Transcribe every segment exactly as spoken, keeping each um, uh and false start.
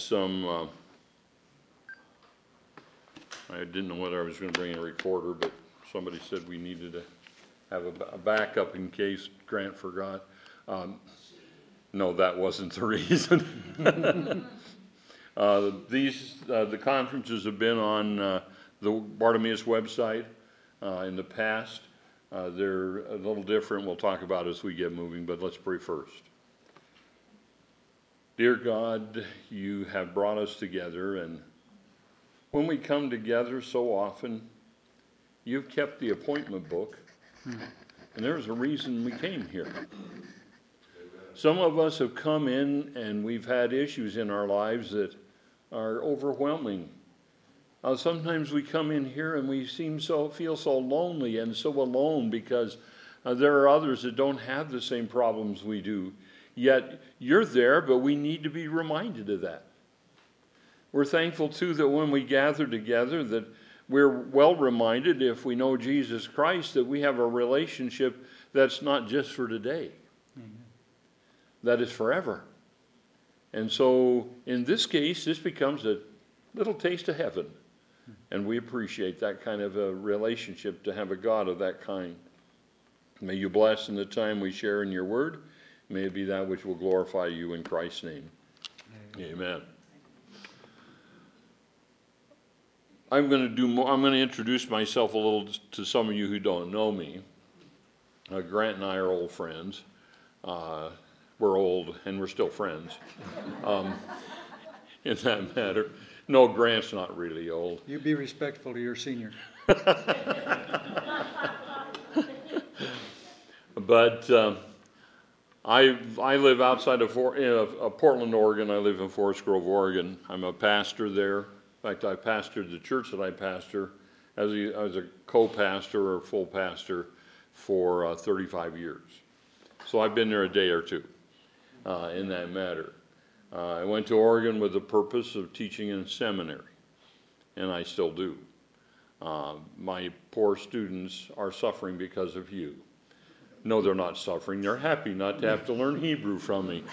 some, uh, I didn't know whether I was going to bring a recorder, but somebody said we needed to have a, a backup in case Grant forgot. Um, no, that wasn't the reason. uh, these, uh, the conferences have been on uh, the Bartimaeus website uh, in the past. Uh, they're a little different. We'll talk about it as we get moving, but let's pray first. Dear God, you have brought us together, and when we come together so often, you've kept the appointment book, and there's a reason we came here. Some of us have come in and we've had issues in our lives that are overwhelming. Uh, sometimes we come in here and we seem so feel so lonely and so alone because uh, there are others that don't have the same problems we do. Yet you're there, but we need to be reminded of that. We're thankful too that when we gather together that we're well reminded, if we know Jesus Christ, that we have a relationship that's not just for today. Amen. That is forever. And so in this case, this becomes a little taste of heaven. And we appreciate that kind of a relationship, to have a God of that kind. May you bless in the time we share in your word. May it be that which will glorify you in Christ's name. Amen. Amen. I'm going to do more. I'm going to introduce myself a little to some of you who don't know me. Uh, Grant and I are old friends. Uh, we're old and we're still friends. Um, in that matter. No, Grant's not really old. You be respectful to your senior. But um, I I live outside of For, uh, Portland, Oregon. I live in Forest Grove, Oregon. I'm a pastor there. In fact, I pastored the church that I pastor as a, as a co-pastor or full pastor for uh, thirty-five years. So I've been there a day or two uh, in that matter. Uh, I went to Oregon with the purpose of teaching in seminary, and I still do. Uh, my poor students are suffering because of you. No, they're not suffering. They're happy not to have to learn Hebrew from me.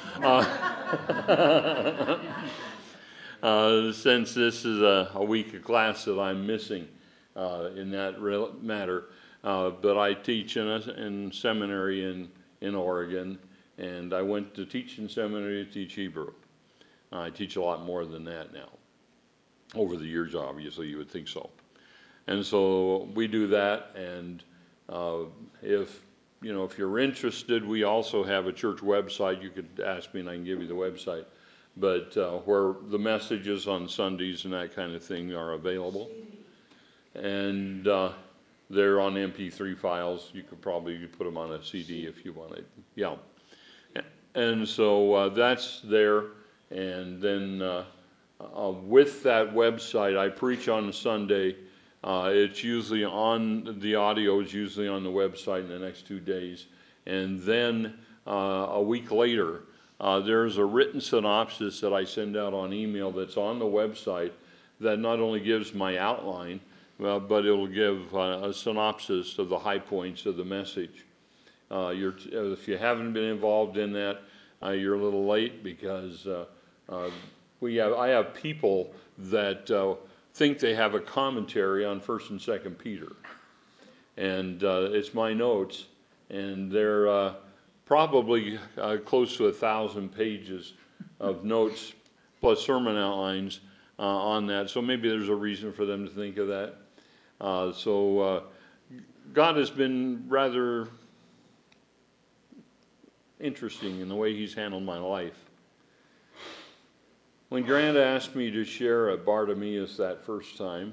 Uh, uh, since this is a, a week of class that I'm missing uh, in that real matter. Uh, but I teach in, a, in seminary in, in Oregon, and I went to teach in seminary to teach Hebrew. I teach a lot more than that now. Over the years, obviously, you would think so. And so we do that, and uh, if you know, if you're interested, we also have a church website. You could ask me, and I can give you the website. But uh, where the messages on Sundays and that kind of thing are available, and uh, they're on M P three files. You could probably put them on a C D if you wanted. Yeah, and so uh, that's there. And then uh, uh, with that website, I preach on a Sunday. Uh, it's usually on, the audio is usually on the website in the next two days. And then uh, a week later, uh, there's a written synopsis that I send out on email that's on the website that not only gives my outline, uh, but it'll give uh, a synopsis of the high points of the message. Uh, you're, if you haven't been involved in that, uh, you're a little late, because uh, Uh, we have, I have people that uh, think they have a commentary on First and Second Peter, and uh, it's my notes, and they're uh, probably uh, close to a thousand pages of notes plus sermon outlines uh, on that. So maybe there's a reason for them to think of that. Uh, so uh, God has been rather interesting in the way He's handled my life. When Grant asked me to share at Bartimaeus that first time,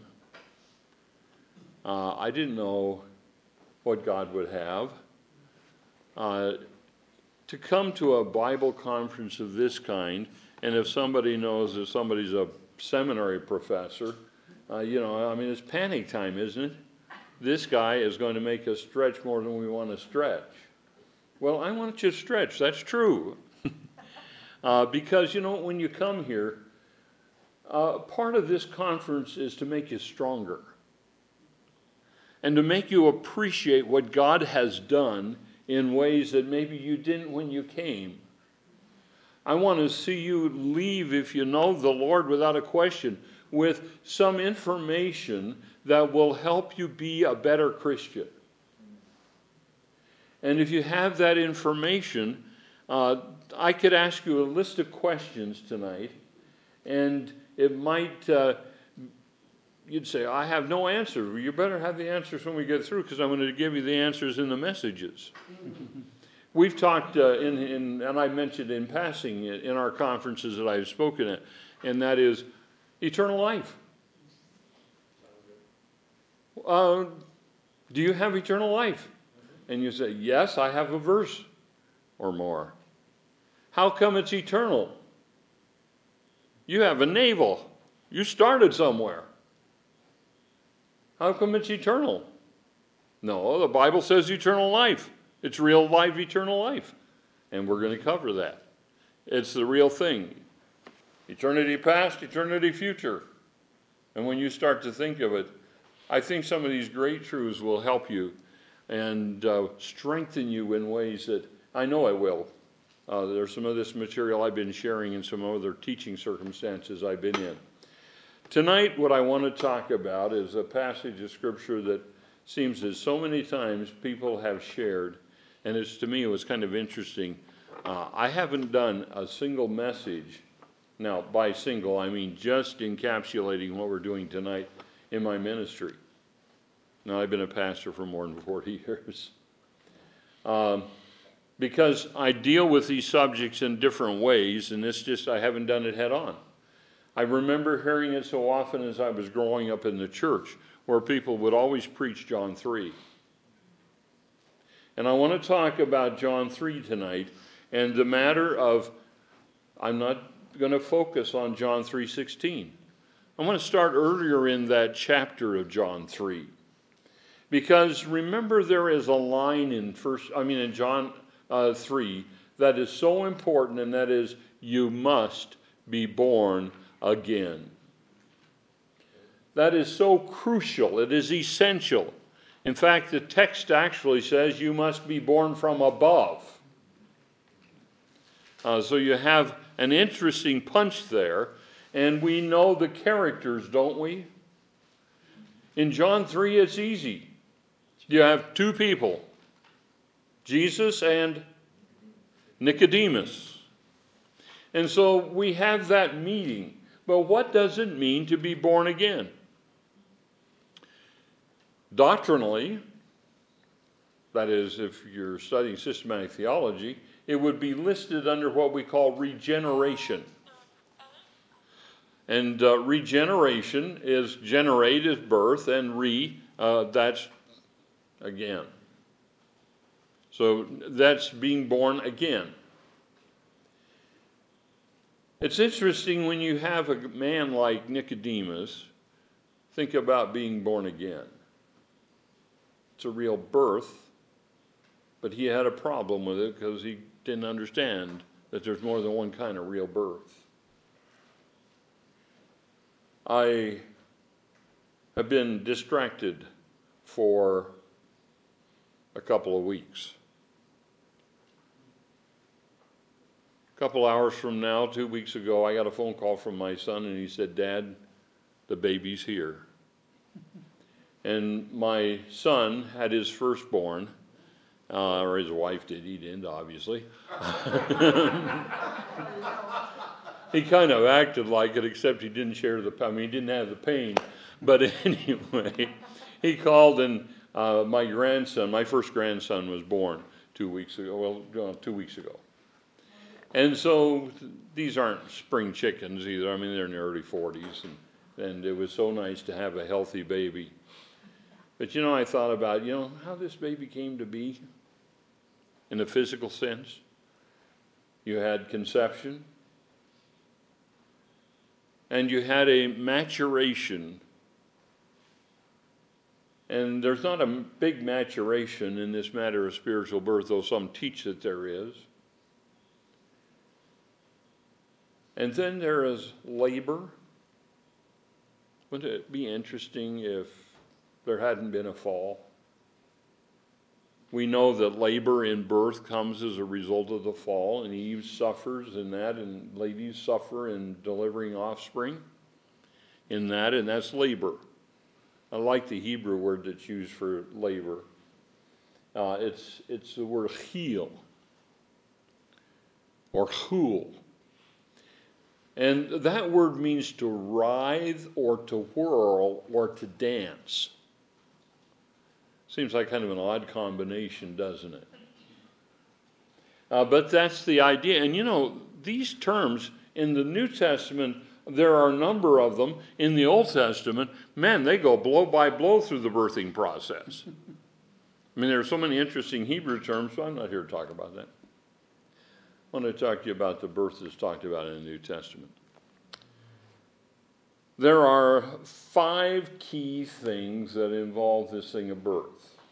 uh, I didn't know what God would have. Uh, to come to a Bible conference of this kind, and if somebody knows if somebody's a seminary professor, uh, you know, I mean, it's panic time, isn't it? This guy is going to make us stretch more than we want to stretch. Well, I want you to stretch. That's true. Uh, because, you know, when you come here, uh, part of this conference is to make you stronger and to make you appreciate what God has done in ways that maybe you didn't when you came. I want to see you leave, if you know the Lord without a question, with some information that will help you be a better Christian. And if you have that information, uh, I could ask you a list of questions tonight, and it might, uh, you'd say, I have no answer. Well, you better have the answers when we get through, because I'm going to give you the answers in the messages. We've talked, uh, in, in, and I mentioned in passing in our conferences that I've spoken at, and that is eternal life. Uh, do you have eternal life? And you say, yes, I have a verse or more. How come it's eternal? You have a navel. You started somewhere. How come it's eternal? No, the Bible says eternal life. It's real life, eternal life. And we're going to cover that. It's the real thing. Eternity past, eternity future. And when you start to think of it, I think some of these great truths will help you and uh, strengthen you in ways that I know it will. Uh, there's some of this material I've been sharing in some other teaching circumstances I've been in. Tonight, what I want to talk about is a passage of Scripture that seems that so many times people have shared, and it's, to me, it was kind of interesting. Uh, I haven't done a single message, now by single I mean just encapsulating what we're doing tonight in my ministry. Now, I've been a pastor for more than forty years. Um, because I deal with these subjects in different ways, and it's just I haven't done it head on. I remember hearing it so often as I was growing up in the church, where people would always preach John three. And I want to talk about John three tonight, and the matter of, I'm not going to focus on John three sixteen. I want to start earlier in that chapter of John three. Because remember, there is a line in first, I mean in John uh, three that is so important, and that is, you must be born again. That is so crucial. It is essential. In fact, the text actually says you must be born from above. Uh, so you have an interesting punch there, and we know the characters, don't we? In John three, it's easy. You have two people, Jesus and Nicodemus. And so we have that meeting. But what does it mean to be born again? Doctrinally, that is, if you're studying systematic theology, it would be listed under what we call regeneration. And uh, regeneration is generate is birth, and re, uh, that's again. So that's being born again. It's interesting when you have a man like Nicodemus think about being born again. It's a real birth, but he had a problem with it because he didn't understand that there's more than one kind of real birth. I have been distracted for a couple of weeks. A couple hours from now, two weeks ago, I got a phone call from my son, and he said, Dad, the baby's here. And my son had his firstborn, uh, or his wife did, he didn't, obviously. He kind of acted like it, except he didn't share the, I mean, he didn't have the pain. But anyway, he called, and uh, my grandson, my first grandson was born two weeks ago, well, uh, two weeks ago. And so these aren't spring chickens either. I mean, they're in their early forties, and, and it was so nice to have a healthy baby. But, you know, I thought about, you know, how this baby came to be in a physical sense. You had conception, and you had a maturation. And there's not a big maturation in this matter of spiritual birth, though some teach that there is. And then there is labor. Wouldn't it be interesting if there hadn't been a fall? We know that labor in birth comes as a result of the fall, and Eve suffers in that, and ladies suffer in delivering offspring in that, and that's labor. I like the Hebrew word that's used for labor. Uh, it's, it's the word heel, or hul. And that word means to writhe or to whirl or to dance. Seems like kind of an odd combination, doesn't it? Uh, but that's the idea. And you know, these terms in the New Testament, there are a number of them. In the Old Testament, man, they go blow by blow through the birthing process. I mean, there are so many interesting Hebrew terms, but I'm not here to talk about that. I want to talk to you about the birth that's talked about in the New Testament. There are five key things that involve this thing of birth.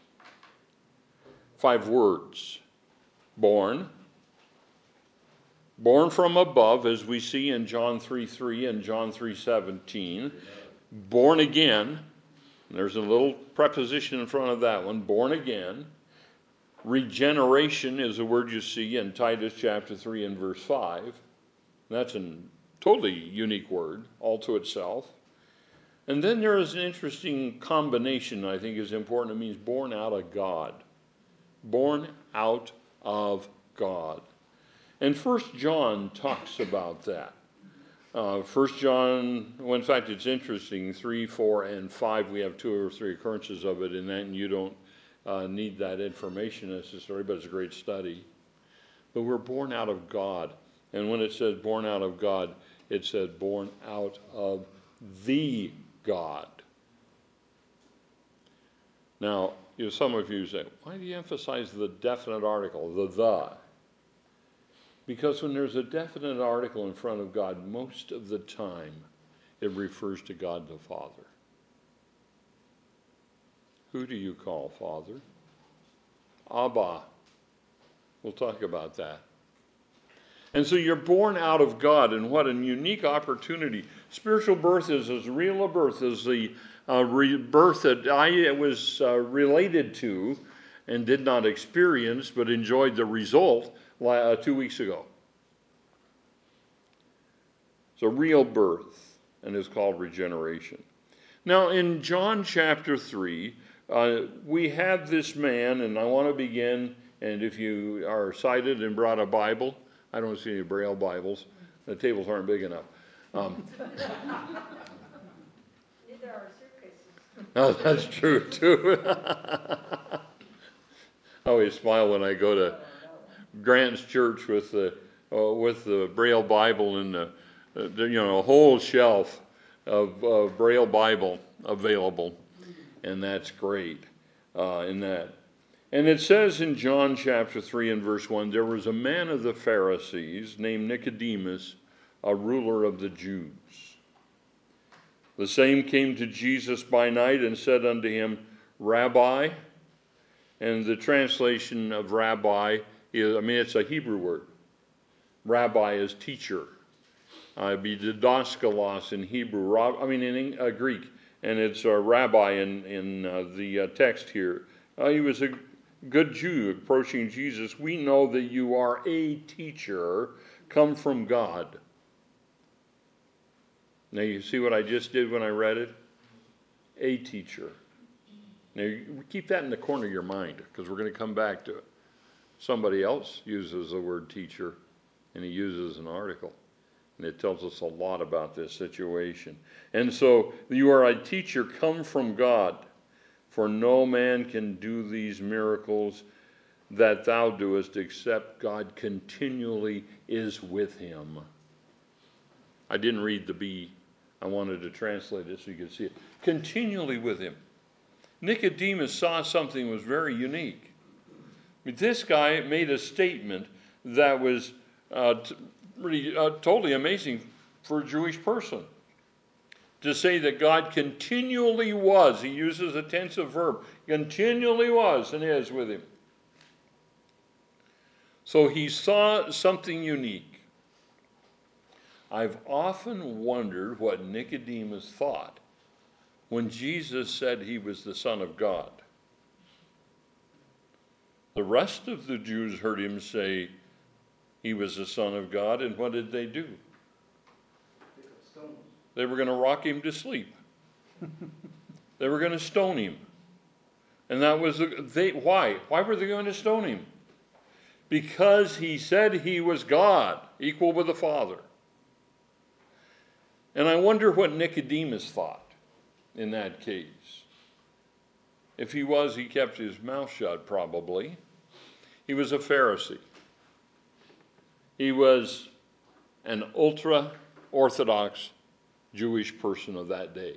Five words. Born. Born from above, as we see in John three three and John three seventeen. Born again. There's a little preposition in front of that one. Born again. Regeneration is a word you see in Titus chapter three and verse five. That's a totally unique word, all to itself. And then there is an interesting combination I think is important. It means born out of God. Born out of God. And First John talks about that. Uh, First John, well, in fact, it's interesting, three, four, and five, we have two or three occurrences of it in that, and you don't uh, need that information necessarily, but it's a great study. But we're born out of God. And when it says born out of God, it said born out of the God. Now, you know, some of you say, why do you emphasize the definite article, the the? Because when there's a definite article in front of God, most of the time it refers to God the Father. Who do you call Father? Abba. We'll talk about that. And so you're born out of God, and what a unique opportunity. Spiritual birth is as real a birth as the uh, re- birth that I was uh, related to and did not experience, but enjoyed the result uh, two weeks ago. It's a real birth, and it's called regeneration. Now, in John chapter three, uh, we have this man, and I want to begin, and if you are sighted and brought a Bible, I don't see any Braille Bibles. The tables aren't big enough. Um, Neither are suitcases. oh, that's true, too. I always smile when I go to Grant's church with the uh, with the Braille Bible and the, uh, the, you know, a whole shelf of uh, Braille Bible available, and that's great uh, in that. And it says in John chapter three and verse one, there was a man of the Pharisees named Nicodemus, a ruler of the Jews. The same came to Jesus by night and said unto him, Rabbi, and the translation of rabbi is, I mean, it's a Hebrew word. Rabbi is teacher. Uh, it'd be didaskalos in Hebrew, I mean in uh, Greek, and it's a rabbi in, in uh, the uh, text here. Uh, he was a good Jew approaching Jesus. We know that you are a teacher come from God. Now you see what I just did when I read it? A teacher. Now you keep that in the corner of your mind because we're going to come back to it. Somebody else uses the word teacher and he uses an article. And it tells us a lot about this situation. And so you are a teacher come from God. For no man can do these miracles that thou doest except God continually is with him. I didn't read the B. I wanted to translate it so you could see it. Continually with him. Nicodemus saw something that was very unique. I mean, this guy made a statement that was uh, t- really uh, totally amazing for a Jewish person. To say that God continually was, he uses a tensive verb, continually was and is with him. So he saw something unique. I've often wondered what Nicodemus thought when Jesus said he was the Son of God. The rest of the Jews heard him say he was the Son of God, and what did they do? They were going to rock him to sleep. They were going to stone him. And that was, they. why? Why were they going to stone him? Because he said he was God, equal with the Father. And I wonder what Nicodemus thought in that case. If he was, he kept his mouth shut probably. He was a Pharisee. He was an ultra-Orthodox Jewish person of that day.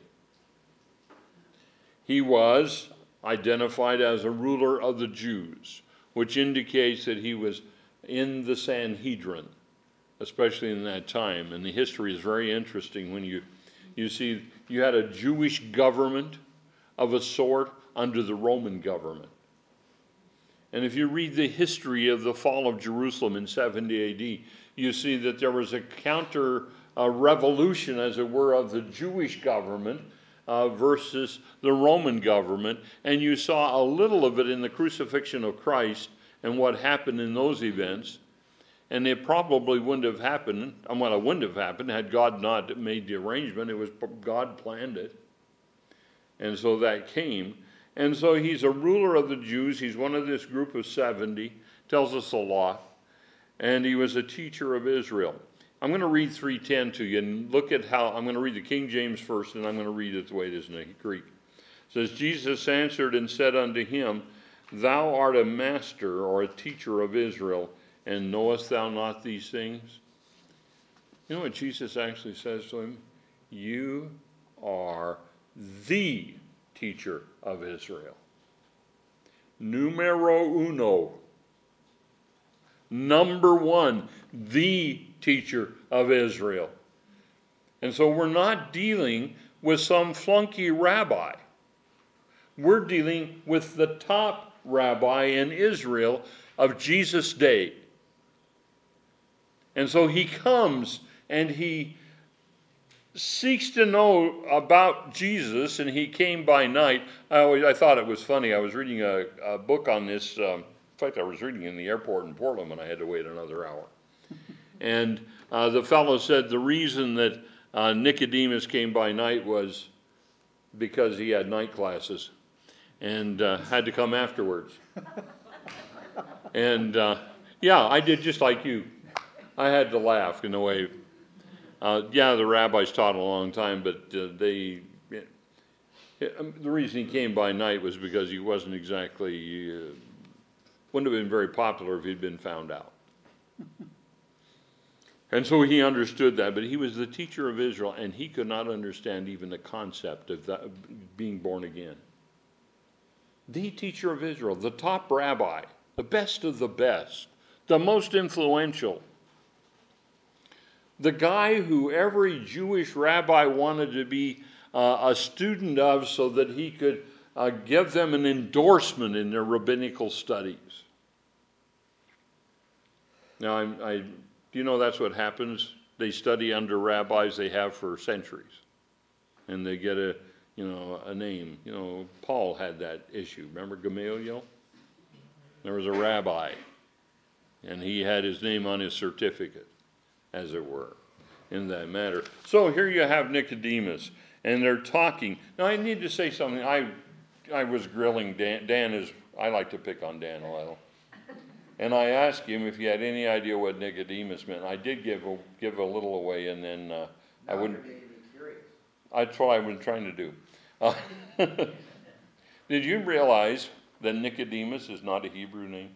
He was identified as a ruler of the Jews, which indicates that he was in the Sanhedrin, especially in that time. And the history is very interesting when you, you see you had a Jewish government of a sort under the Roman government. And if you read the history of the fall of Jerusalem in seventy A D, you see that there was a counter uh, revolution, as it were, of the Jewish government uh, versus the Roman government. And you saw a little of it in the crucifixion of Christ and what happened in those events. And it probably wouldn't have happened, well, it wouldn't have happened had God not made the arrangement. It was God planned it. And so that came. And so he's a ruler of the Jews. He's one of this group of seventy. Tells us a lot. And he was a teacher of Israel. I'm going to read three ten to you and look at how, I'm going to read the King James first, and I'm going to read it the way it is in the Greek. It says, Jesus answered and said unto him, Thou art a master or a teacher of Israel, and knowest thou not these things? You know what Jesus actually says to him? You are the teacher of Israel. Numero uno. Number one, the teacher of Israel. And so we're not dealing with some flunky rabbi. We're dealing with the top rabbi in Israel of Jesus' day. And so he comes and he seeks to know about Jesus, and he came by night. I always, I thought it was funny. I was reading a, a book on this. Um, in fact, I was reading in the airport in Portland when I had to wait another hour. And uh, the fellow said the reason that uh, Nicodemus came by night was because he had night classes and uh, had to come afterwards. And uh, yeah, I did just like you. I had to laugh in a way. Uh, yeah, the rabbis taught a long time, but uh, they, the reason he came by night was because he wasn't exactly, uh, wouldn't have been very popular if he'd been found out. And so he understood that, but he was the teacher of Israel, and he could not understand even the concept of that, being born again. The teacher of Israel, the top rabbi, the best of the best, the most influential. The guy who every Jewish rabbi wanted to be uh, a student of so that he could uh, give them an endorsement in their rabbinical studies. Now, I, I, do you know that's what happens? They study under rabbis they have for centuries. And they get a, you know, a name. You know, Paul had that issue. Remember Gamaliel? There was a rabbi. And he had his name on his certificate, as it were, in that matter. So here you have Nicodemus, and they're talking. Now I need to say something. I I was grilling Dan. Dan is, I like to pick on Dan a little. And I asked him if he had any idea what Nicodemus meant. I did give a, give a little away, and then uh, I wouldn't. That's what I was trying to do. Uh, did you realize that Nicodemus is not a Hebrew name?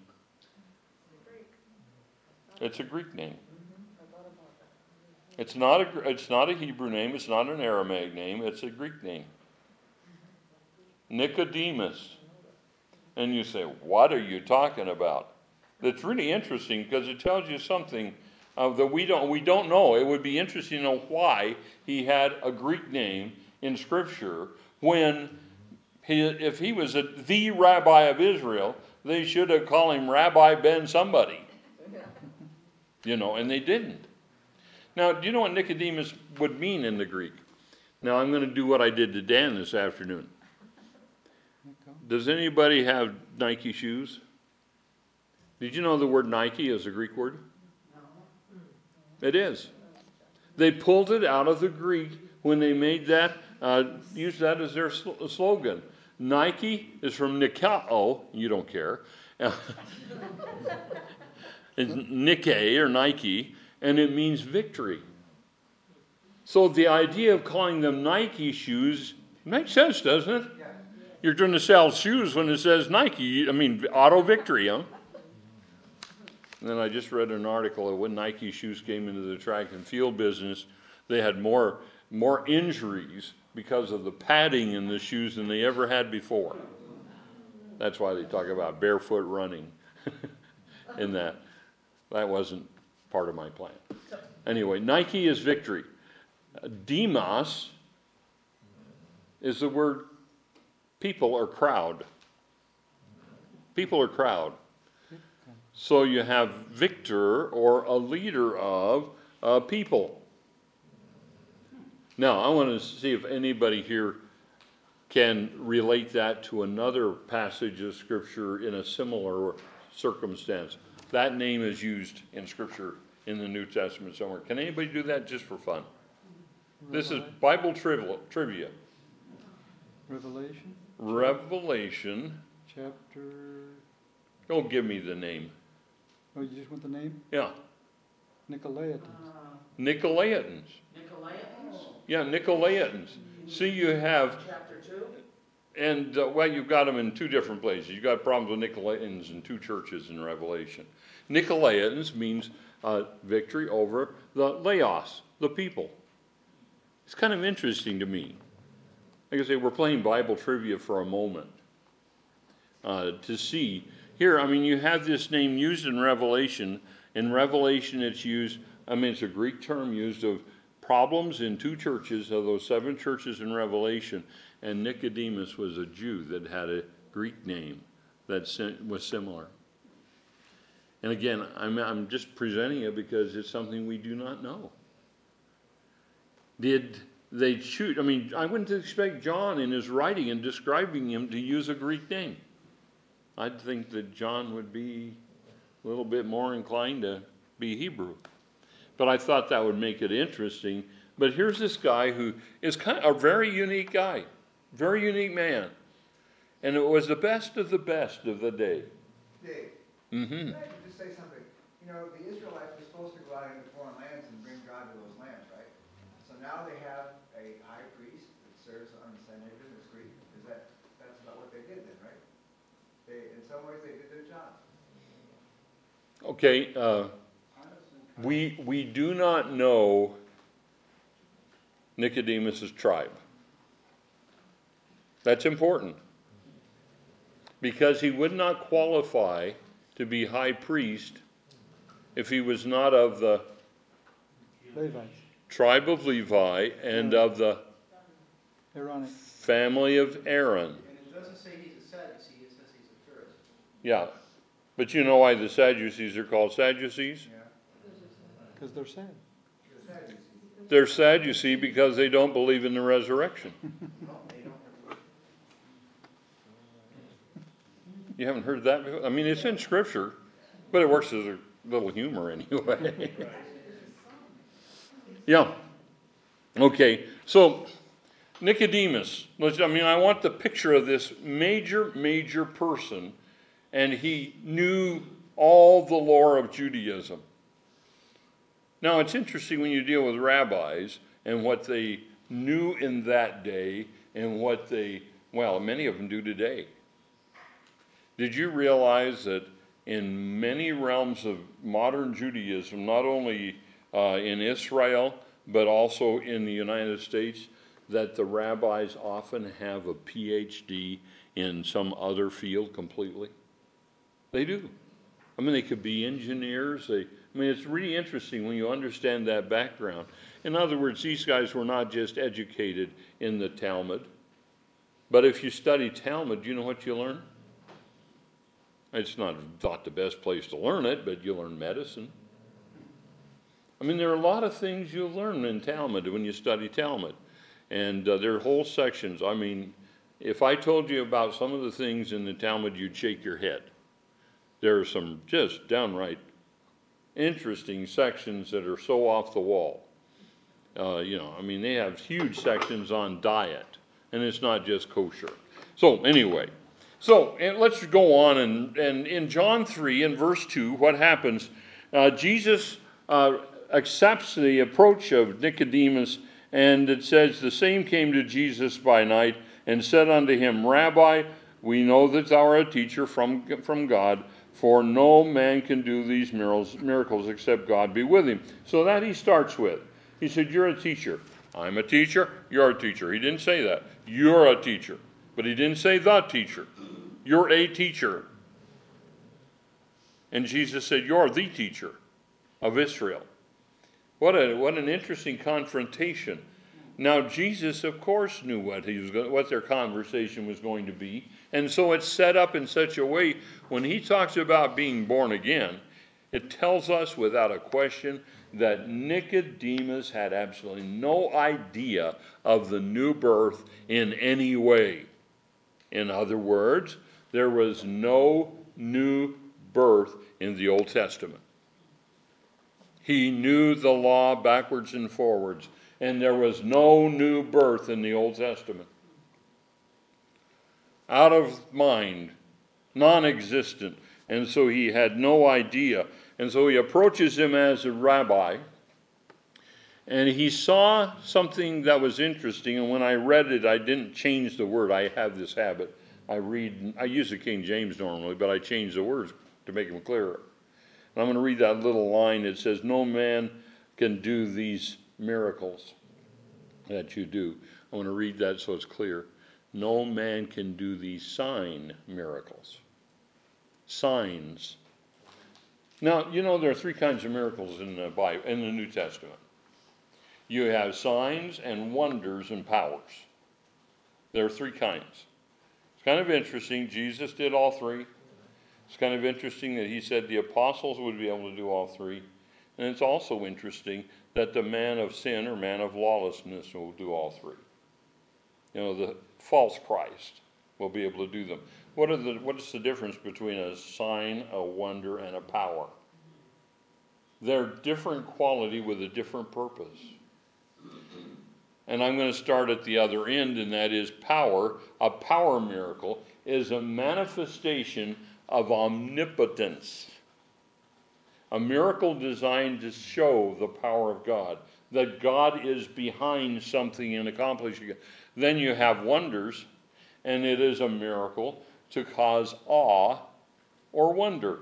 It's a Greek name. It's not a, it's not a Hebrew name. It's not an Aramaic name. It's a Greek name. Nicodemus. And you say, what are you talking about? That's really interesting because it tells you something uh, that we don't we don't know. It would be interesting to know why he had a Greek name in Scripture when, he, if he was a, the rabbi of Israel, they should have called him Rabbi Ben somebody. You know, and they didn't. Now, do you know what Nicodemus would mean in the Greek? Now, I'm going to do what I did to Dan this afternoon. Does anybody have Nike shoes? Did you know the word Nike is a Greek word? It is. They pulled it out of the Greek when they made that, uh, used that as their sl- slogan. Nike is from Nikao, you don't care. It's Nikkei or Nike, and it means victory. So the idea of calling them Nike shoes makes sense, doesn't it? Yeah. You're going to sell shoes when it says Nike. I mean, auto victory, huh? And then I just read an article that when Nike shoes came into the track and field business, they had more more injuries because of the padding in the shoes than they ever had before. That's why they talk about barefoot running in that. That wasn't part of my plan. Anyway, Nike is victory. Demos is the word people or crowd. People or crowd. So you have victor or a leader of uh, people. Now, I want to see if anybody here can relate that to another passage of Scripture in a similar circumstance. That name is used in Scripture in the New Testament somewhere. Can anybody do that just for fun? This is Bible trivia. trivia. Revelation? Revelation. Chapter... Don't give me the name. Oh, you just want the name? Yeah. Nicolaitans. Nicolaitans. Nicolaitans? Yeah, Nicolaitans. See, you have... Chapter two? And, uh, well, you've got them in two different places. You've got problems with Nicolaitans in two churches in Revelation. Nicolaitans means uh, victory over the laos, the people. It's kind of interesting to me. Like I say, we're playing Bible trivia for a moment uh, to see. Here, I mean, you have this name used in Revelation. In Revelation, it's used, I mean, it's a Greek term used of problems in two churches, of those seven churches in Revelation. And Nicodemus was a Jew that had a Greek name that was similar. And again, I'm, I'm just presenting it because it's something we do not know. Did they choose? I mean, I wouldn't expect John in his writing and describing him to use a Greek name. I'd think that John would be a little bit more inclined to be Hebrew. But I thought that would make it interesting. But here's this guy who is kind of a very unique guy, very unique man. And it was the best of the best of the day. Dave, Mm-hmm. can I just say something? You know, the Israelites were supposed to go out into foreign lands and bring God to those lands, right? So now they have a high priest that serves on the Sanhedrin, this Greek. Is that, that's about what they did then, right? They, in some ways, they did their job. Okay, uh, we we do not know Nicodemus' tribe. That's important. Because he would not qualify to be high priest if he was not of the Levites. tribe of Levi and of the Aaronic. family of Aaron. And it doesn't say he's a Sadducee, it says he's a Pharisee. Yeah. But you know why the Sadducees are called Sadducees? Yeah. Because they're sad. The Sadducees. They're Sadducee because they don't believe in the resurrection. No, they don't. You haven't heard that before? I mean, it's in Scripture, but it works as a little humor anyway. Yeah. Okay, so Nicodemus. Let's, I mean, I want the picture of this major, major person, and he knew all the lore of Judaism. Now, it's interesting when you deal with rabbis and what they knew in that day and what they, well, many of them do today. Did you realize that in many realms of modern Judaism, not only uh, in Israel, but also in the United States, that the rabbis often have a P H D in some other field completely? They do. I mean, they could be engineers. They, I mean, it's really interesting when you understand that background. In other words, these guys were not just educated in the Talmud, but if you study Talmud, you know what you learn? It's not thought the best place to learn it, but you learn medicine. I mean, there are a lot of things you learn in Talmud when you study Talmud. And uh, there are whole sections. I mean, if I told you about some of the things in the Talmud, you'd shake your head. There are some just downright interesting sections that are so off the wall. Uh, you know, I mean, they have huge sections on diet, and it's not just kosher. So anyway, so and let's go on, and, and in John three, in verse two, what happens? Uh, Jesus uh, accepts the approach of Nicodemus, and it says, the same came to Jesus by night, and said unto him, Rabbi, we know that thou art a teacher from, from God, for no man can do these miracles, miracles except God be with him. So that he starts with. He said, you're a teacher. I'm a teacher. You're a teacher. He didn't say that. You're a teacher. But he didn't say the teacher. You're a teacher. And Jesus said, you're the teacher of Israel. What a what an interesting confrontation. Now, Jesus, of course, knew what he was going, what their conversation was going to be. And so it's set up in such a way, when he talks about being born again, it tells us without a question that Nicodemus had absolutely no idea of the new birth in any way. In other words, there was no new birth in the Old Testament. He knew the law backwards and forwards, and there was no new birth in the Old Testament. Out of mind, non-existent, and so he had no idea. And so he approaches him as a rabbi, and he saw something that was interesting, and when I read it, I didn't change the word. I have this habit. I read, I use the King James normally, but I change the words to make them clearer. And I'm going to read that little line. It says, no man can do these miracles that you do. I want to read that so it's clear. No man can do these sign miracles. Signs. Now, you know, there are three kinds of miracles in the Bible, in the New Testament. You have signs and wonders and powers. There are three kinds. It's kind of interesting. Jesus did all three. It's kind of interesting that he said the apostles would be able to do all three. And it's also interesting that the man of sin or man of lawlessness will do all three. You know, the false Christ will be able to do them. What are the what is the difference between a sign, a wonder, and a power? They're different quality with a different purpose. And I'm going to start at the other end, and that is power. A power miracle is a manifestation of omnipotence. A miracle designed to show the power of God, that God is behind something and accomplishing it. Then you have wonders, and it is a miracle to cause awe or wonder.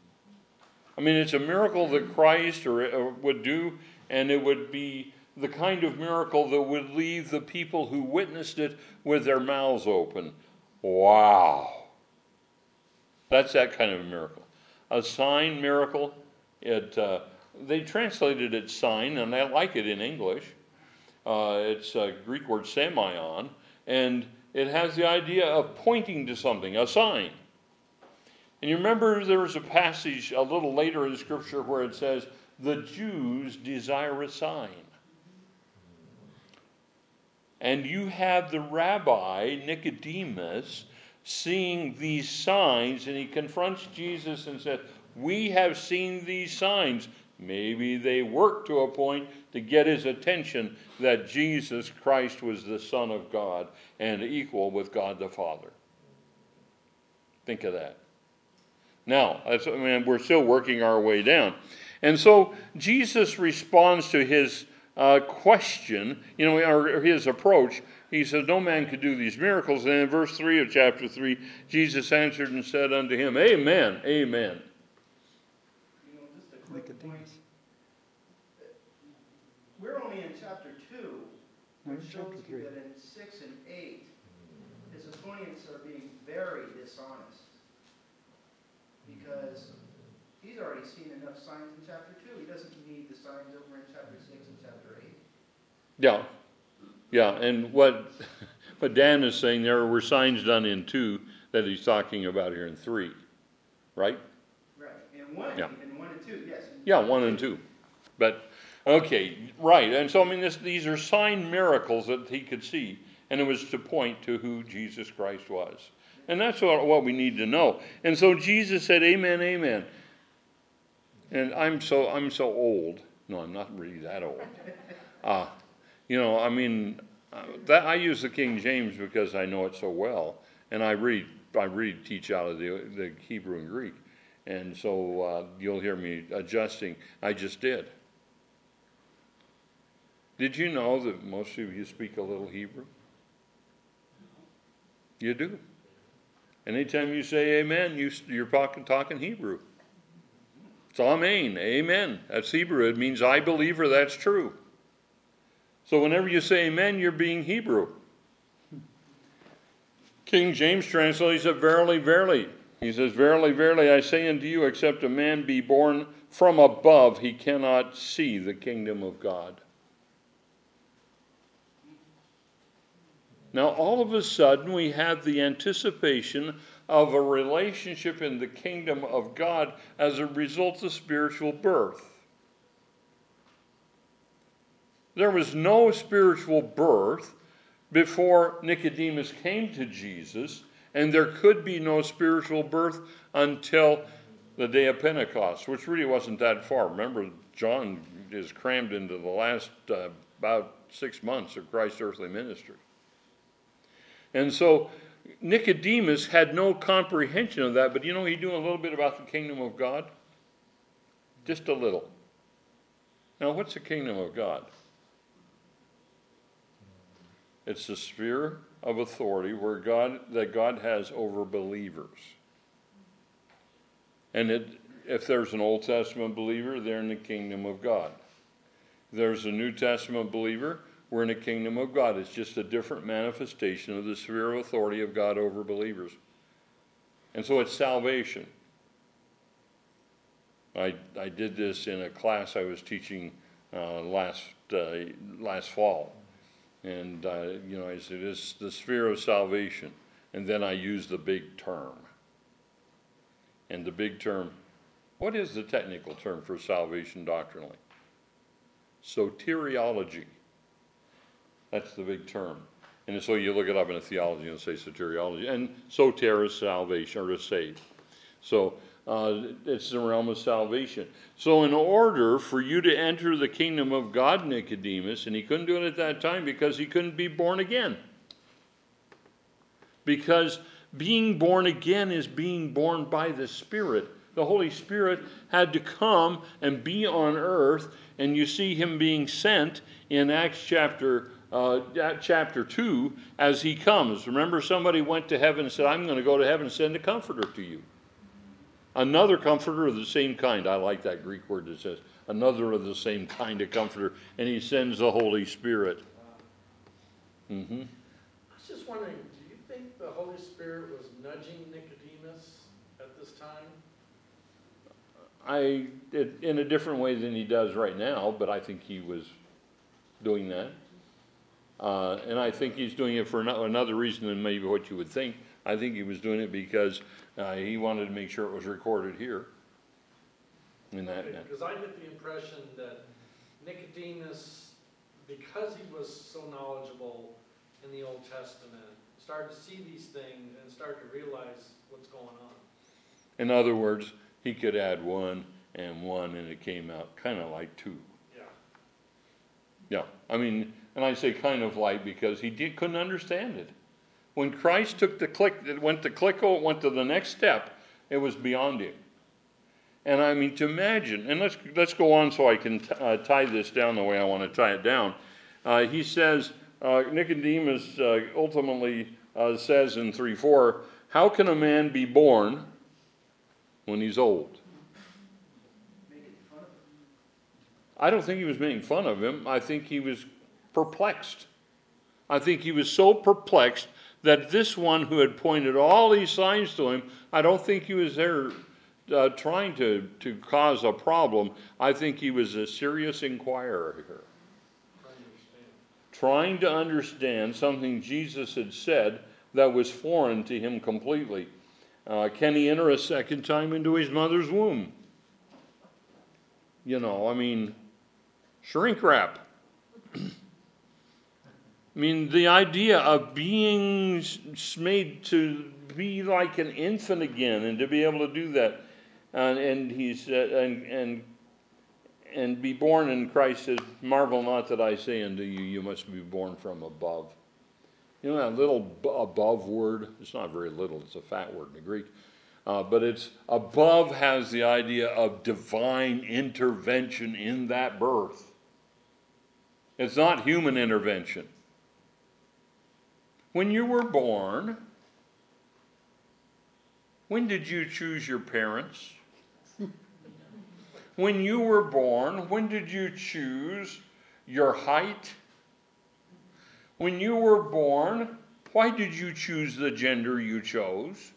I mean, it's a miracle that Christ or, or would do, and it would be the kind of miracle that would leave the people who witnessed it with their mouths open. Wow. That's that kind of a miracle. A sign miracle, it uh, they translated it sign, and I like it in English. Uh, it's a Greek word semeion, and it has the idea of pointing to something, a sign. And you remember there was a passage a little later in Scripture where it says, the Jews desire a sign. And you have the rabbi, Nicodemus, seeing these signs, and he confronts Jesus and says, we have seen these signs. Maybe they worked to a point to get his attention that Jesus Christ was the Son of God and equal with God the Father. Think of that. Now, that's, I mean, we're still working our way down. And so Jesus responds to his uh, question, you know, or his approach. He says, no man could do these miracles. And in verse three of chapter three, Jesus answered and said unto him, Amen, amen. You know, just a quick point. Nicodemus. We're only in chapter two, No, which it's shows chapter you three. that in six and eight, his opponents are being very dishonest. Because he's already seen enough signs in chapter two. He doesn't need the signs over in chapter six and chapter eight. Yeah, yeah, and what, what Dan is saying, there were signs done in two that he's talking about here in three, right? Right, and one, Yeah. and one and two, yes. Yeah, one and two. But, okay, right. And so, I mean, this, these are sign miracles that he could see. And it was to point to who Jesus Christ was. And that's what, what we need to know. And so Jesus said, amen, amen. And I'm so I'm so old. No, I'm not really that old. Uh, you know, I mean, uh, that I use the King James because I know it so well. And I read, I read, teach out of the, the Hebrew and Greek. And so uh, you'll hear me adjusting. I just did. Did you know that most of you speak a little Hebrew? You do. Anytime you say amen, you, you're talking, talking Hebrew. It's amen, amen. That's Hebrew. It means I believe or that's true. So whenever you say amen, you're being Hebrew. King James translates it verily, verily. He says, verily, verily, I say unto you, except a man be born from above, he cannot see the kingdom of God. Now, all of a sudden, we have the anticipation of a relationship in the kingdom of God as a result of spiritual birth. There was no spiritual birth before Nicodemus came to Jesus, and there could be no spiritual birth until the day of Pentecost, which really wasn't that far. Remember, John is crammed into the last uh, about six months of Christ's earthly ministry. And so Nicodemus had no comprehension of that, but you know, he knew a little bit about the kingdom of God. Just a little. Now, what's the kingdom of God? It's the sphere of authority where God that God has over believers. And it, if there's an Old Testament believer, they're in the kingdom of God. If there's a New Testament believer, we're in the kingdom of God. It's just a different manifestation of the sphere of authority of God over believers. And so it's salvation. I, I did this in a class I was teaching uh, last uh, last fall. And, uh, you know, I said, it's the sphere of salvation. And then I used the big term. And the big term, what is the technical term for salvation doctrinally? Soteriology. That's the big term. And so you look it up in a theology and say soteriology. And soter is salvation, or to save. So uh, it's the realm of salvation. So in order for you to enter the kingdom of God, Nicodemus, and he couldn't do it at that time because he couldn't be born again. Because being born again is being born by the Spirit. The Holy Spirit had to come and be on earth, and you see him being sent in Acts chapter Uh, chapter two, as he comes. Remember, somebody went to heaven and said, I'm going to go to heaven and send a comforter to you. Another comforter of the same kind. I like that Greek word that says, another of the same kind of comforter. And he sends the Holy Spirit. Mm-hmm. I was just wondering, do you think the Holy Spirit was nudging Nicodemus at this time? I, it, in a different way than he does right now, but I think he was doing that. Uh, and I think he's doing it for no, another reason than maybe what you would think. I think he was doing it because uh, he wanted to make sure it was recorded here. In that, because I get the impression that Nicodemus, because he was so knowledgeable in the Old Testament, started to see these things and started to realize what's going on. In other words, he could add one and one, and it came out kind of like two. Yeah. Yeah, I mean, and I say kind of like because he did, couldn't understand it. When Christ took the click, it went to click, oh, it went to the next step, it was beyond him. And I mean, to imagine, and let's let's go on so I can t- uh, tie this down the way I want to tie it down. Uh, he says, uh, Nicodemus uh, ultimately uh, says in three four, how can a man be born when he's old? Making fun of him. I don't think he was making fun of him. I think he was perplexed. I think he was so perplexed that this one who had pointed all these signs to him, I don't think he was there uh, trying to, to cause a problem. I think he was a serious inquirer here. Trying to understand something Jesus had said that was foreign to him completely. Uh, can he enter a second time into his mother's womb? You know, I mean, shrink wrap. I mean, the idea of being s- made to be like an infant again and to be able to do that. And, and he's, uh, and, and, and be born in Christ says, marvel not that I say unto you, you must be born from above. You know that little b- above word? It's not very little, it's a fat word in the Greek. Uh, but it's above has the idea of divine intervention in that birth. It's not human intervention. When you were born, when did you choose your parents? When you were born, when did you choose your height? When you were born, why did you choose the gender you chose?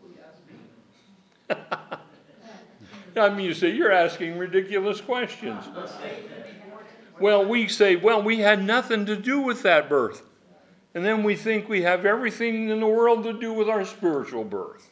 I mean, you say, you're asking ridiculous questions. Well, we say, well, we had nothing to do with that birth. And then we think we have everything in the world to do with our spiritual birth.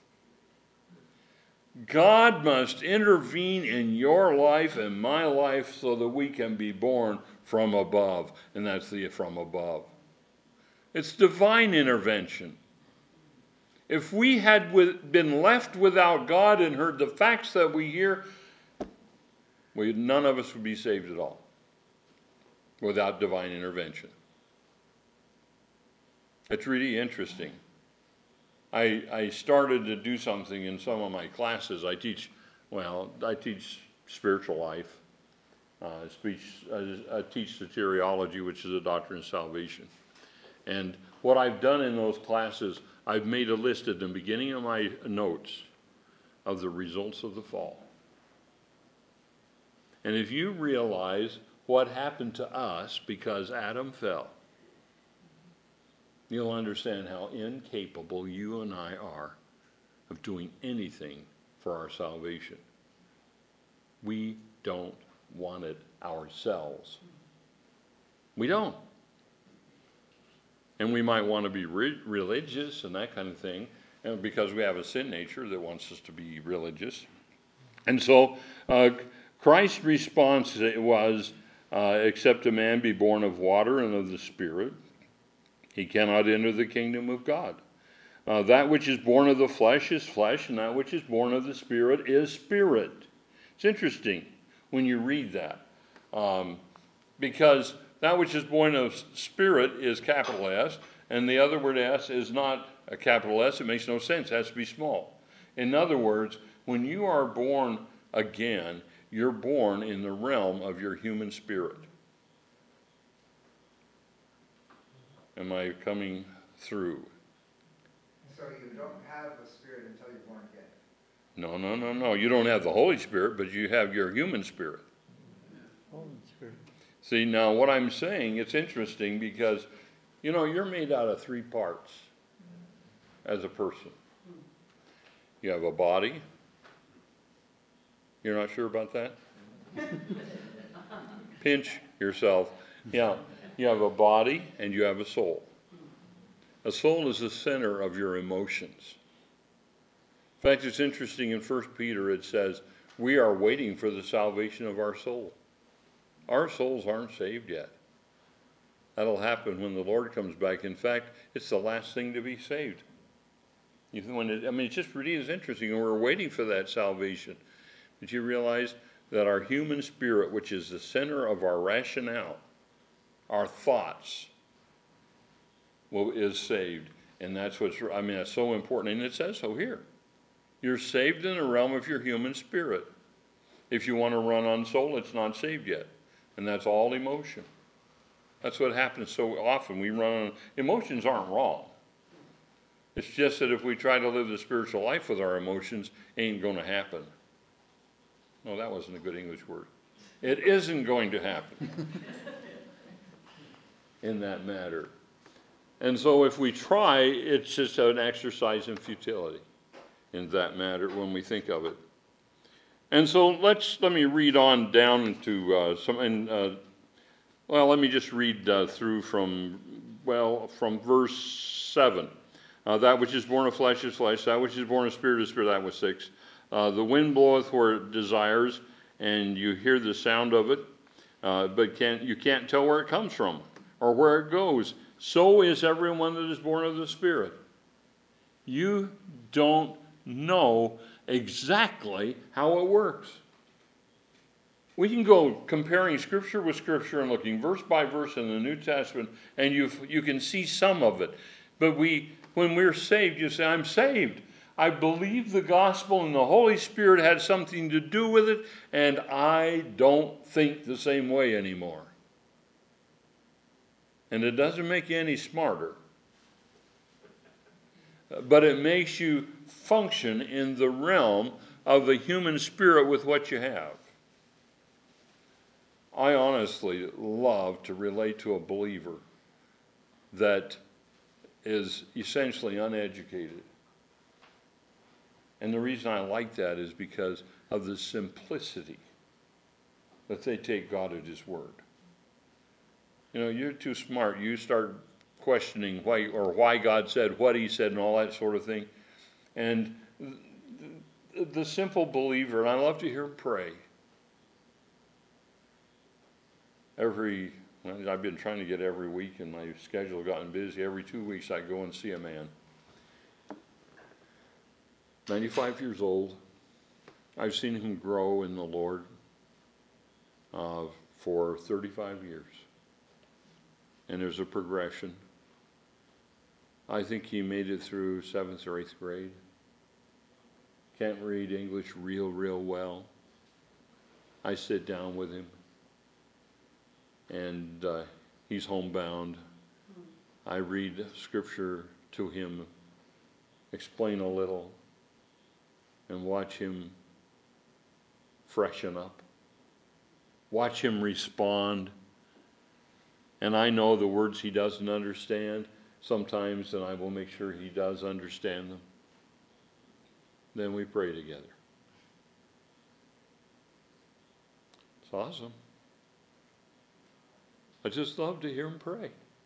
God must intervene in your life and my life so that we can be born from above. And that's the from above. It's divine intervention. If we had been left without God and heard the facts that we hear, we, none of us would be saved at all without divine intervention. It's really interesting. I, I started to do something in some of my classes. I teach, well, I teach spiritual life. Uh, speech, I, I teach soteriology, which is a doctrine of salvation. And what I've done in those classes, I've made a list at the beginning of my notes of the results of the fall. And if you realize what happened to us because Adam fell, you'll understand how incapable you and I are of doing anything for our salvation. We don't want it ourselves. We don't. And we might want to be re- religious and that kind of thing, and because we have a sin nature that wants us to be religious. And so uh, Christ's response was, uh, except a man be born of water and of the Spirit, he cannot enter the kingdom of God. Uh, that which is born of the flesh is flesh, and that which is born of the Spirit is spirit. It's interesting when you read that, um, because that which is born of spirit is capital S, and the other word S is not a capital S. It makes no sense. It has to be small. In other words, when you are born again, you're born in the realm of your human spirit. Am I coming through? So you don't have a spirit until you're born again? No, no, no, no. You don't have the Holy Spirit, but you have your human spirit. Holy Spirit. See, now what I'm saying, it's interesting because, you know, you're made out of three parts as a person. You have a body. You're not sure about that? Pinch yourself. Yeah, you have a body and you have a soul. A soul is the center of your emotions. In fact, it's interesting in First Peter it says, we are waiting for the salvation of our soul. Our souls aren't saved yet. That'll happen when the Lord comes back. In fact, it's the last thing to be saved. You, when it, I mean, it just really is interesting, and we're waiting for that salvation. But you realize that our human spirit, which is the center of our rationale, our thoughts, will, is saved. And that's what's, I mean, that's so important. And it says so here. You're saved in the realm of your human spirit. If you want to run on soul, it's not saved yet. And that's all emotion. That's what happens so often. We run on, emotions aren't wrong. It's just that if we try to live the spiritual life with our emotions, it ain't going to happen. No, that wasn't a good English word. It isn't going to happen in that matter. And so if we try, it's just an exercise in futility in that matter when we think of it. And so let's let me read on down to uh, some, and uh, well, let me just read uh, through from well from verse seven. Uh, that which is born of flesh is flesh. That which is born of spirit is spirit. That was six. Uh, the wind bloweth where it desires, and you hear the sound of it, uh, but can't you can't tell where it comes from or where it goes. so is everyone that is born of the Spirit. You don't know exactly how it works. We can go comparing Scripture with Scripture and looking verse by verse in the New Testament, and you you can see some of it. But we, when we're saved, you say, I'm saved. I believe the gospel and the Holy Spirit had something to do with it, and I don't think the same way anymore. And it doesn't make you any smarter, but it makes you function in the realm of the human spirit with what you have. I honestly love to relate to a believer that is essentially uneducated. And the reason I like that is because of the simplicity that they take God at His word. You know, you're too smart. You start questioning why or why God said what He said and all that sort of thing. And the, the simple believer, and I love to hear him pray. Every, I've been trying to get every week, and my schedule has gotten busy. Every two weeks I go and see a man. ninety-five years old. I've seen him grow in the Lord uh, for thirty-five years. And there's a progression. I think he made it through seventh or eighth grade. Can't read English real, real well. I sit down with him. And uh, he's homebound. I read Scripture to him, explain a little, and watch him freshen up. Watch him respond. And I know the words he doesn't understand sometimes, and I will make sure he does understand them. Then we pray together. It's awesome. I just love to hear him pray.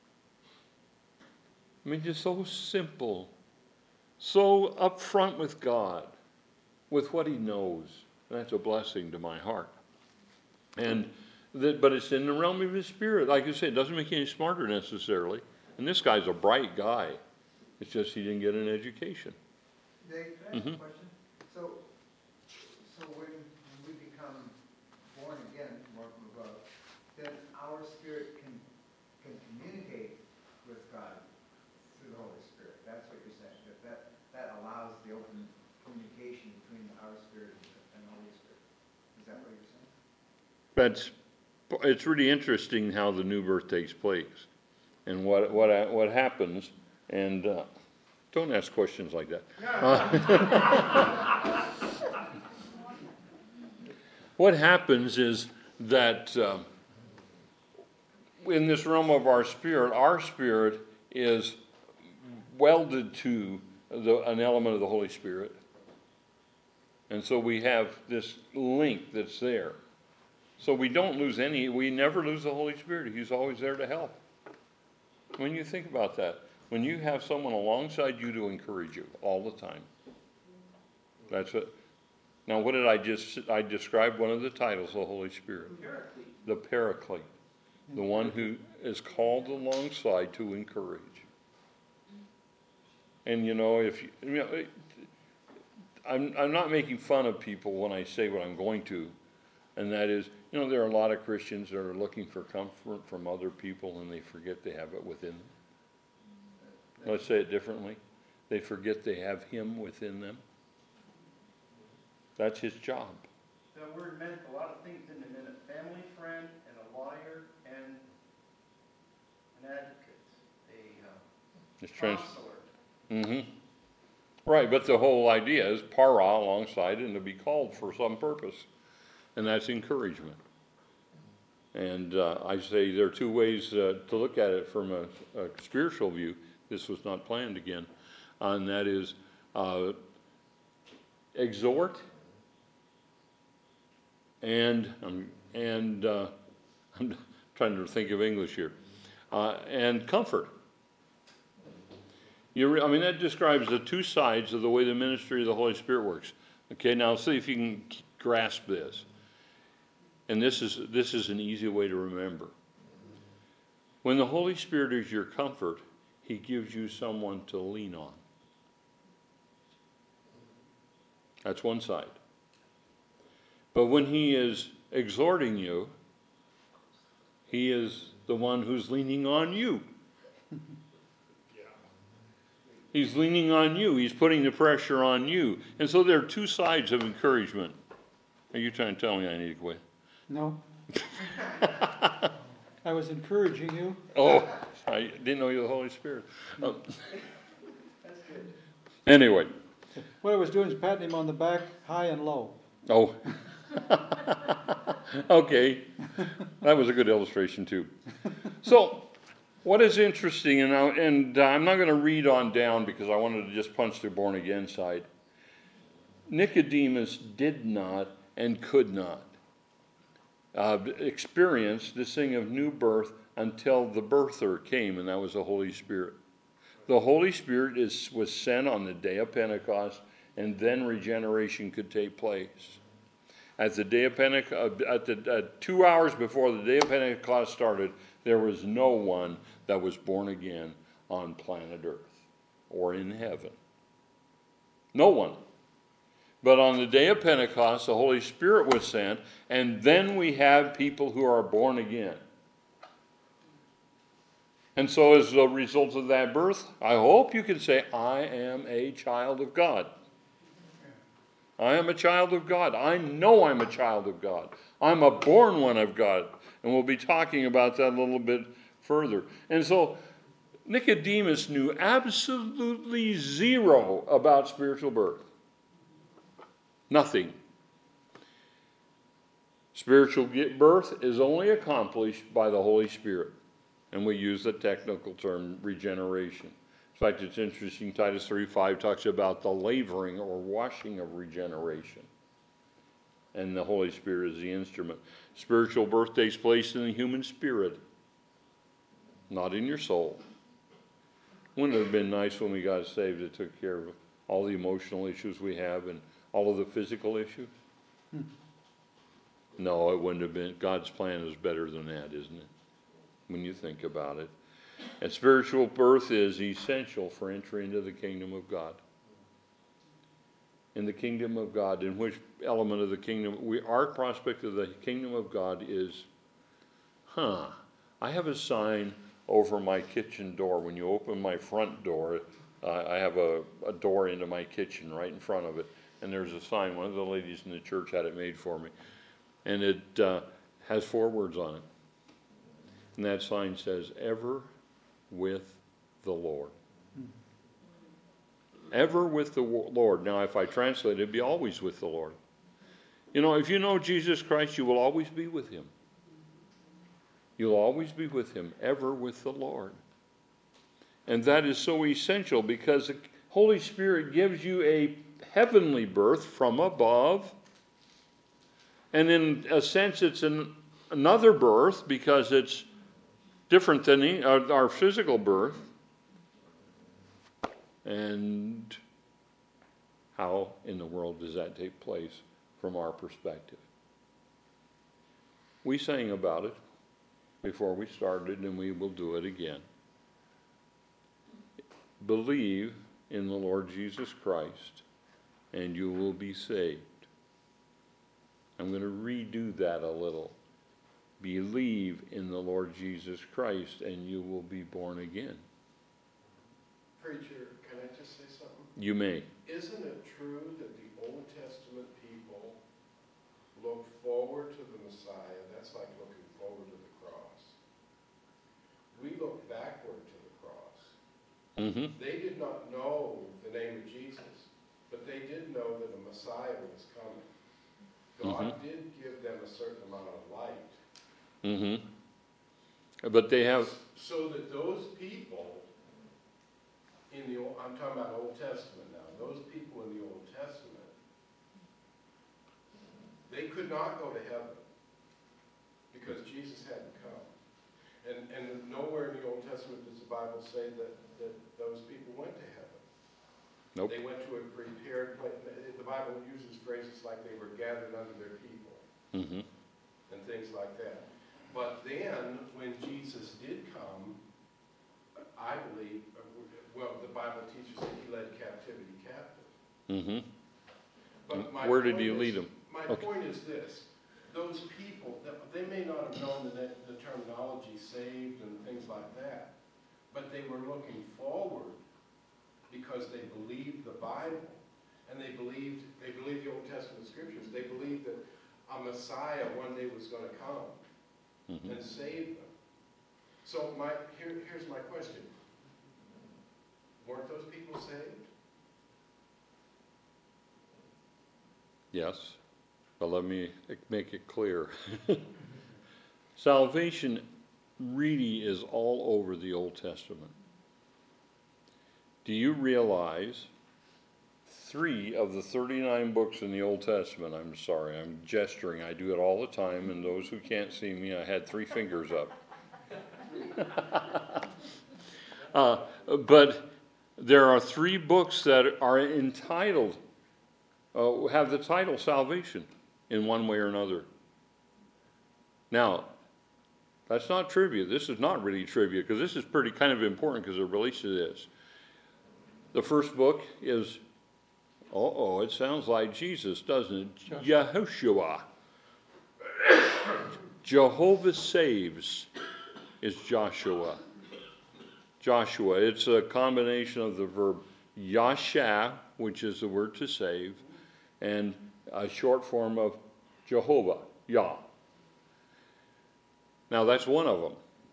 I mean, just so simple, so upfront with God, with what he knows. That's a blessing to my heart. And that, but it's in the realm of his spirit. Like I said, it doesn't make you any smarter necessarily. And this guy's a bright guy. It's just he didn't get an education. Dave, can I ask Mhm. a question? So, so when, when we become born again, more from above, then our spirit can, can communicate with God through the Holy Spirit. That's what you're saying, that that, that allows the open communication between our spirit and the Holy Spirit. Is that what you're saying? That's, it's really interesting how the new birth takes place and what what what happens. And uh, don't ask questions like that. Uh, what happens is that uh, in this realm of our spirit, our spirit is welded to the, an element of the Holy Spirit. And so we have this link that's there. So we don't lose any, we never lose the Holy Spirit. He's always there to help. When you think about that, when you have someone alongside you to encourage you all the time, that's it. Now, what did I just, I described one of the titles of the Holy Spirit. Paraclete. The Paraclete. The one who is called alongside to encourage. And you know, if you, you know, I'm, I'm not making fun of people when I say what I'm going to, and that is, you know, there are a lot of Christians that are looking for comfort from other people and they forget they have it within them. Let's say it differently. They forget they have Him within them. That's His job. That word meant a lot of things, didn't it? It meant a family friend and a lawyer and an advocate, a uh, It's trans- counselor. Mm-hmm. Right, but the whole idea is para alongside and to be called for some purpose. And that's encouragement. And uh, I say there are two ways uh, to look at it from a, a spiritual view. This was not planned again. Uh, and that is uh, exhort and, um, and uh, I'm trying to think of English here, uh, and comfort. You re- I mean, that describes the two sides of the way the ministry of the Holy Spirit works. Okay, now see if you can grasp this. And this is this is an easy way to remember. When the Holy Spirit is your comfort, he gives you someone to lean on. That's one side. But when he is exhorting you, he is the one who's leaning on you. He's leaning on you. He's putting the pressure on you. And so there are two sides of encouragement. Are you trying to tell me I need to quit? No. I was encouraging you. Oh, I didn't know you were the Holy Spirit. Um, That's good. anyway. What I was doing is patting him on the back, high and low. Oh. Okay. That was a good illustration too. So, what is interesting, and, I, and uh, I'm not going to read on down because I wanted to just punch the born again side. Nicodemus did not and could not uh, experience this thing of new birth until the birther came, and that was the Holy Spirit. The Holy Spirit is, was sent on the day of Pentecost, and then regeneration could take place. At the day of Pentecost, at the uh, two hours before the day of Pentecost started, there was no one that was born again on planet Earth or in heaven. No one. But on the day of Pentecost, the Holy Spirit was sent, and then we have people who are born again. And so as a result of that birth, I hope you can say, I am a child of God. I am a child of God. I know I'm a child of God. I'm a born one of God. And we'll be talking about that a little bit further. And so Nicodemus knew absolutely zero about spiritual birth. Nothing. Spiritual birth is only accomplished by the Holy Spirit. And we use the technical term regeneration. In fact, it's interesting, Titus three five talks about the lavering or washing of regeneration. And the Holy Spirit is the instrument. Spiritual birth takes place in the human spirit, not in your soul. Wouldn't it have been nice when we got saved it took care of all the emotional issues we have and all of the physical issues? Hmm. No, it wouldn't have been. God's plan is better than that, isn't it? When you think about it. And spiritual birth is essential for entry into the kingdom of God. In the kingdom of God, in which element of the kingdom, we, our prospect of the kingdom of God is, huh, I have a sign over my kitchen door. When you open my front door, uh, I have a, a door into my kitchen right in front of it. And there's a sign, one of the ladies in the church had it made for me. And it uh, has four words on it. And that sign says, ever with the Lord. Ever with the Lord. Now, if I translate it, it'd be always with the Lord. You know, if you know Jesus Christ, you will always be with him. You'll always be with him, ever with the Lord. And that is so essential because the Holy Spirit gives you a heavenly birth from above. And in a sense, it's an, another birth because it's different than the, our, our physical birth. And how in the world does that take place from our perspective? We sang about it before we started, and we will do it again. Believe in the Lord Jesus Christ, and you will be saved. I'm going to redo that a little. Believe in the Lord Jesus Christ, and you will be born again. Preacher, can I just say something? You may. Isn't it true that the Old Testament people looked forward to the Messiah? That's like looking forward to the cross. We look backward to the cross. Mm-hmm. They did not know the name of Jesus, but they did know that a Messiah was coming. God Mm-hmm. did give them a certain amount of light. Mm-hmm. But they have... So that those people in the Old, I'm talking about Old Testament now, those people in the Old Testament, they could not go to heaven because Jesus hadn't come. And, and nowhere in the Old Testament does the Bible say that, that those people went to heaven. Nope. They went to a prepared place. The Bible uses phrases like they were gathered under their people Mm-hmm. and things like that. But then, when Jesus did come, I believe, uh, well, the Bible teaches that he led captivity captive. Mm-hmm. But my Where did point he is- lead them? My Okay. point is this, those people, they may not have known the, the terminology saved and things like that, but they were looking forward because they believed the Bible, and they believed, they believed the Old Testament scriptures. They believed that a Messiah one day was going to come Mm-hmm. and save them. So my, here, here's my question. Weren't those people saved? Yes, but let me make it clear. Salvation really is all over the Old Testament. Do you realize three of the thirty-nine books in the Old Testament, I'm sorry, I'm gesturing, I do it all the time, and those who can't see me, I had three fingers up. uh, but there are three books that are entitled, uh, have the title Salvation in one way or another. Now, that's not trivia. This is not really trivia, because this is pretty kind of important because it relates to this. The first book is, uh-oh, it sounds like Jesus, doesn't it? Yahushua. Jehovah saves is Joshua. Joshua, it's a combination of the verb yasha, which is the word to save, and a short form of Jehovah, Yah. Now that's one of them.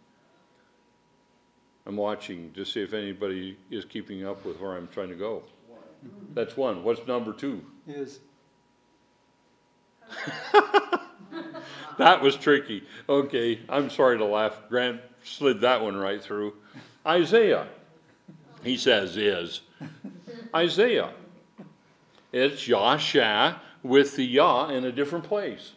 I'm watching to see if anybody is keeping up with where I'm trying to go. That's one. What's number two? Is, That was tricky. Okay, I'm sorry to laugh. Grant slid that one right through. Isaiah, he says, is. Isaiah. It's Yasha with the Yah in a different place.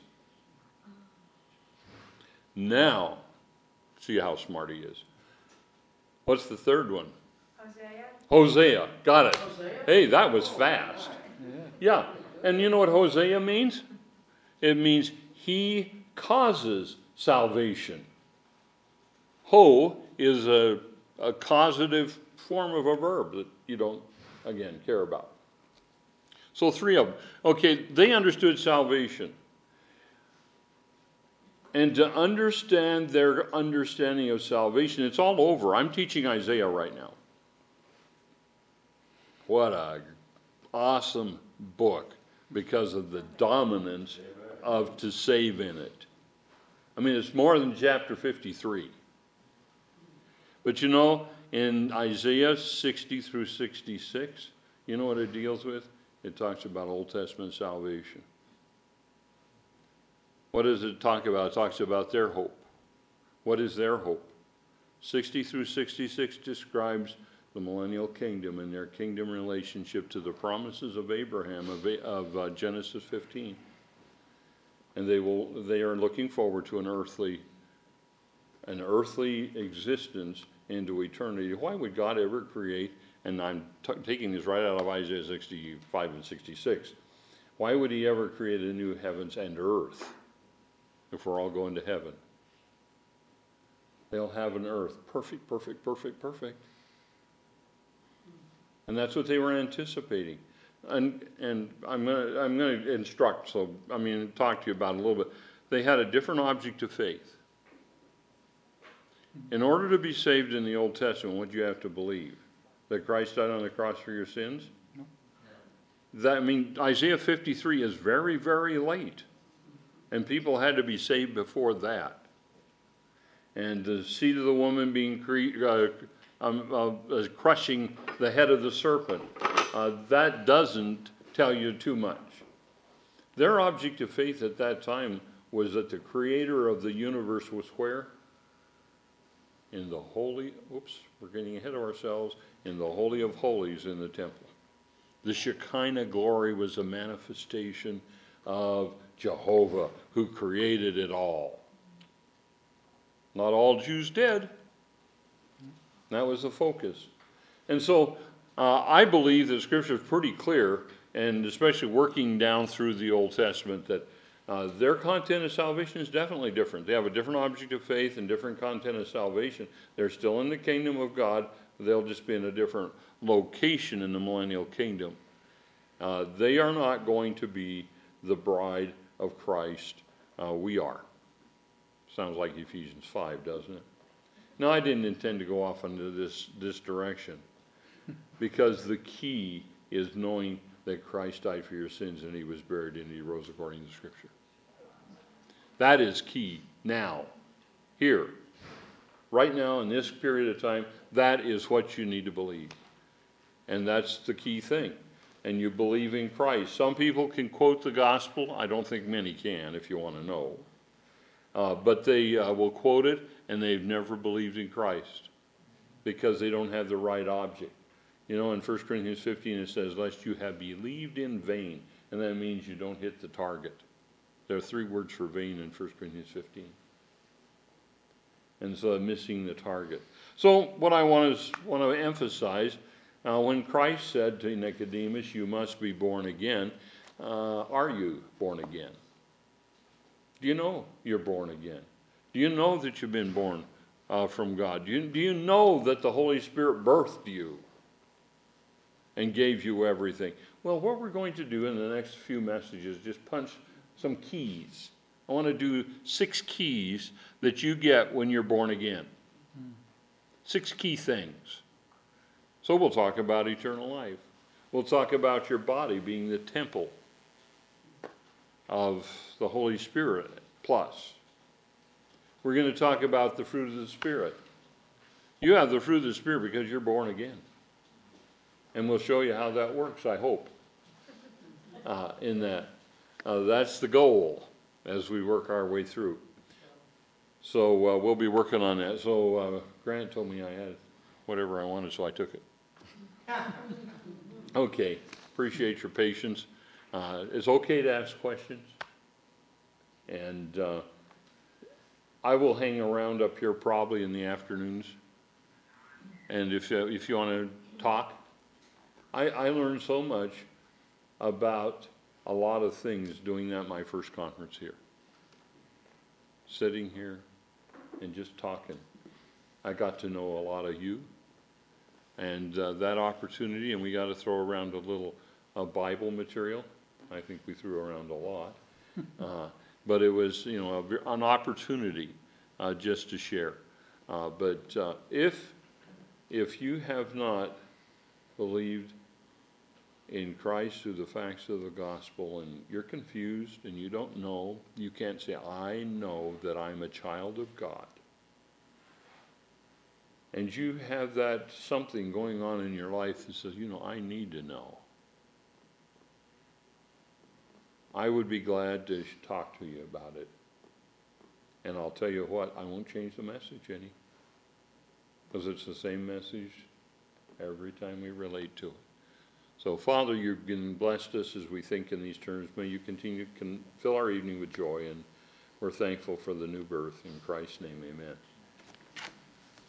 Now, see how smart he is. What's the third one? Hosea, Hosea. Got it. Hosea? Hey, that was fast. yeah, Yeah. And you know what Hosea means? It means he causes salvation. Ho is a, a causative form of a verb that you don't, again, care about. So three of them. Okay, they understood salvation. And to understand their understanding of salvation, it's all over. I'm teaching Isaiah right now. What a awesome book because of the dominance of to save in it. I mean, it's more than chapter fifty-three. But you know, in Isaiah sixty through sixty-six, you know what it deals with? It talks about Old Testament salvation. What does it talk about? It talks about their hope. What is their hope? sixty through sixty-six describes the millennial kingdom and their kingdom relationship to the promises of Abraham of, of uh, Genesis fifteen. And they will they are looking forward to an earthly an earthly existence into eternity. Why would God ever create, and I'm t- taking this right out of Isaiah sixty-five and sixty-six, why would he ever create a new heavens and earth if we're all going to heaven? They'll have an earth perfect, perfect, perfect, perfect. And that's what they were anticipating. And and I'm gonna I'm gonna instruct, so I mean talk to you about it a little bit. They had a different object of faith. In order to be saved in the Old Testament, what do you have to believe? That Christ died on the cross for your sins? No. That I mean Isaiah fifty-three is very, very late. And people had to be saved before that. And the seed of the woman being cre- uh, um, uh, crushing the head of the serpent. Uh, that doesn't tell you too much. Their object of faith at that time was that the creator of the universe was where? In the holy, oops, we're getting ahead of ourselves, in the Holy of Holies in the temple. The Shekinah glory was a manifestation of Jehovah, who created it all. Not all Jews did. That was the focus. And so uh, I believe that Scripture is pretty clear, and especially working down through the Old Testament, that Uh, their content of salvation is definitely different. They have a different object of faith and different content of salvation. They're still in the kingdom of God. They'll just be in a different location in the millennial kingdom. Uh, they are not going to be the bride of Christ. Uh, we are. Sounds like Ephesians five, doesn't it? No, I didn't intend to go off into this, this direction, because the key is knowing that Christ died for your sins and he was buried and he rose according to Scripture. That is key now, here, right now in this period of time. That is what you need to believe. And that's the key thing. And you believe in Christ. Some people can quote the gospel. I don't think many can, if you want to know. Uh, but they uh, will quote it, and they've never believed in Christ because they don't have the right object. You know, in First Corinthians fifteen it says, lest you have believed in vain. And that means you don't hit the target. There are three words for vain in First Corinthians fifteen. And so missing the target. So what I want to, want to emphasize, uh, when Christ said to Nicodemus, you must be born again, uh, are you born again? Do you know you're born again? Do you know that you've been born uh, from God? Do you, do you know that the Holy Spirit birthed you and gave you everything? Well, what we're going to do in the next few messages is just punch some keys. I want to do six keys that you get when you're born again. Six key things. So we'll talk about eternal life. We'll talk about your body being the temple of the Holy Spirit plus. We're going to talk about the fruit of the Spirit. You have the fruit of the Spirit because you're born again. And we'll show you how that works, I hope, uh, in that. Uh, that's the goal as we work our way through. So uh, we'll be working on that. So uh, Grant told me I had whatever I wanted, so I took it. Okay, appreciate your patience. Uh, it's okay to ask questions. And uh, I will hang around up here probably in the afternoons. And if, uh, if you want to talk, I, I learned so much about a lot of things doing that my first conference here. Sitting here and just talking. I got to know a lot of you. And uh, that opportunity, and we got to throw around a little uh, Bible material. I think we threw around a lot. Uh, but it was, you know, a, an opportunity uh, just to share. Uh, but uh, if, if you have not believed in Christ through the facts of the gospel, and you're confused and you don't know, you can't say, I know that I'm a child of God. And you have that something going on in your life that says, you know, I need to know. I would be glad to talk to you about it. And I'll tell you what, I won't change the message any. Because it's the same message every time we relate to it. So, Father, you've been blessed us as we think in these terms. May you continue to fill our evening with joy, and we're thankful for the new birth. In Christ's name, amen.